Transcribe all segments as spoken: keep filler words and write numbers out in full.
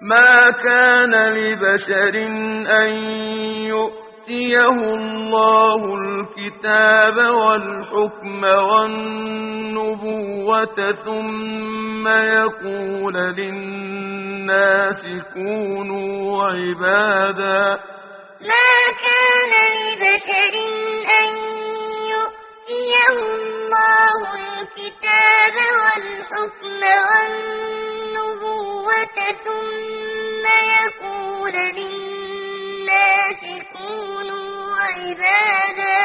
ما كان لبشر أن يؤتيه الله الكتاب والحكم والنبوة ثم يقول للناس كونوا عبادا ما كان لبشر أن يؤتيه الله الكتاب والحكم والنبوة ثم يقول للناس كونوا عبادا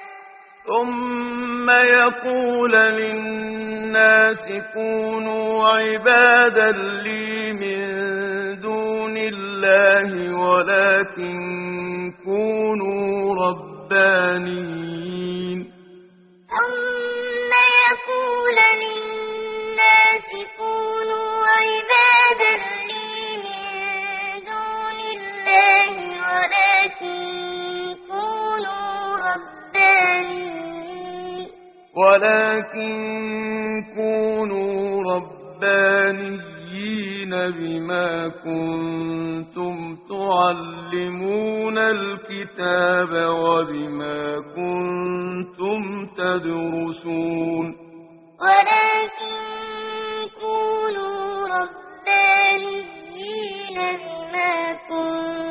ثم يقول للناس كونوا عبادا لي من دون الله ولكن كونوا ربانيين ثم يقول للناس كونوا عبادا لي من دون الله ولكن كونوا ربانيين ولكن كونوا ربانيين بما كنتم تعلمون الكتاب وبما كنتم تدرسون ولكن كونوا ربانيين بما كنتم